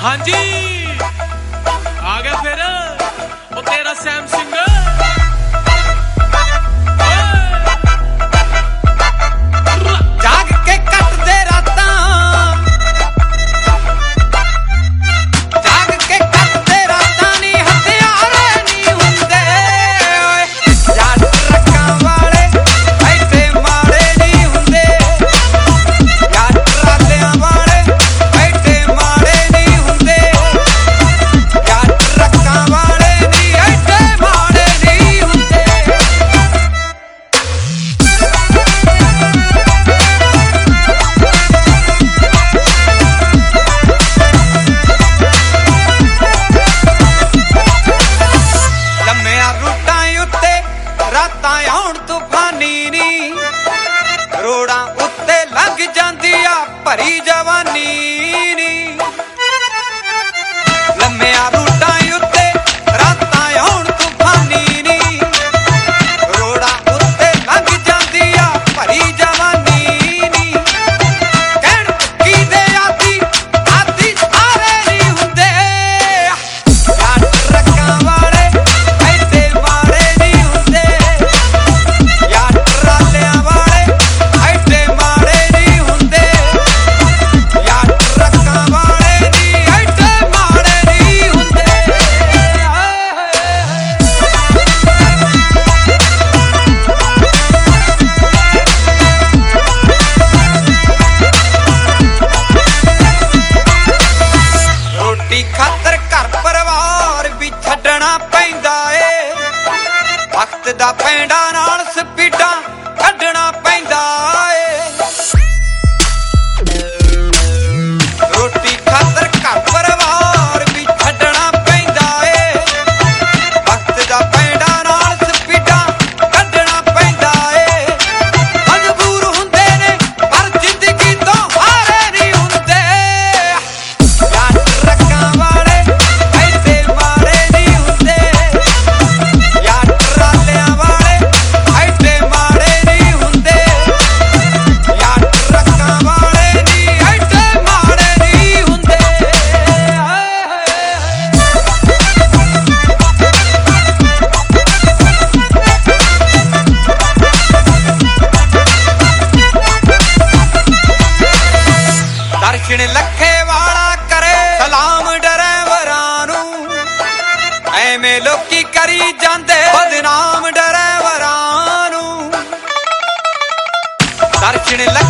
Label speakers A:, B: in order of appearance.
A: हाँ जी आ गया फिर वो तेरा सैम सिंह
B: जाग के कट दे राता जाग के कट दे राता नी हथियारे नी हुंदे यार ट्रक्कां वाले ऐसे माड़े नी हुंदे यार ट्रालियां वाले ऐसे माड़े नी हुंदे यार ट्रक्कां वाले नी ऐसे माड़े नी हुंदे ਲੰਮਿਆਂ ਰੂਟਾਂ ਉੱਤੇ ਰਾਤਾਂ ਆਉਣ ਤੂਫਾਨੀ ਨੀ ਰੋੜਾਂ ਉੱਤੇ ਲੰਘ ਜਾਂਦੀ ਆ ਭਰੀ ਜਵਾਨੀ ਨੀ ਲੰਮਿਆਂ ਰੂਟਾਂ ਉੱਤੇ ਰਾਤਾਂ ਆਉਣ ਤੂਫਾਨੀ ਨੀ ਰੋੜਾਂ ਉੱਤੇ ਲੰਘ ਜਾਂਦੀ ਆ ਭਰੀ ਜਵਾਨੀ ਨੀ ਕਹਿਣ ਕੀ ਦੇ ਆਦੀ ਸਾਰੇ ਨਹੀਂ ਹੁੰਦੇ ਯਾਰ ਟਰੱਕਾਂ ਵਾਲੇ ਐਸੇ ਮਾੜੇ ਨਹੀਂ ਹੁੰਦੇ ਯਾਰ ਟਰਾਲਿਆਂ ਵਾਲੇ ਐਸੇ ਮਾੜੇ ਨਹੀਂ ਹੁੰਦੇ ਯਾਰ ਟਰੱਕਾਂ ਵਾਲੇ ਨਹੀਂ ਐਸੇ ਮਾੜੇ ਨਹੀਂ ਹੁੰਦੇ ਰੋਟੀ ਖਾਤਰ ਘਰ ਪਰਿਵਾਰ ਵੀ ਛੱਡਣਾ ਪੈਂਦਾ ਏ ਵਕਤ ਦਾ ਪੈਂਡਾ ਨਾਲ ਸਪੀਡਾਂ ਕੱਢਣਾ ਪੈਂਦਾ ਏ ਰੋਟੀ ਖਾਤਰ ਘਰ ਪਰਿਵਾਰ ਵੀ ਛੱਡਣਾ ਪੈਂਦਾ ਏ ਵਕਤ ਦਾ ਪੈਂਡਾ ਨਾਲ ਸਪੀਡਾਂ ਕੱਢਣਾ ਪੈਂਦਾ ਏ ਮਜਬੂਰ ਹੁੰਦੇ ਨੇ ਪਰ ਜ਼ਿੰਦਗੀ ਤੋਂ ਹਾਰੇ ਨਹੀਂ ਹੁੰਦੇ ਯਾਰ ਟਰੱਕਾਂ ਵਾਲੇ ਐਸੇ ਮਾੜੇ ਨਹੀਂ ਹੁੰਦੇ ਯਾਰ ਟਰਾਲਿਆਂ ਵਾਲੇ ਐਸੇ ਮਾੜੇ ਨਹੀਂ ਹੁੰਦੇ ਯਾਰ ਟਰੱਕਾਂ ਵਾਲੇ ਨਹੀਂ ਐਸੇ ਮਾੜੇ ਨਹੀਂ ਹੁੰਦੇ ਦਰਸ਼ਨ ਲੱਖੇ ਵਾਲਾ ਕਰੇ ਸਲਾਮ ਡਰਾਈਵਰਾਂ ਨੂੰ ਐਵੇਂ ਲੋਕੀ ਕਰੀ ਜਾਂਦੇ ਬਦਨਾਮ ਡਰਾਈਵਰਾਂ ਨੂੰ ਦਰਸ਼ਨ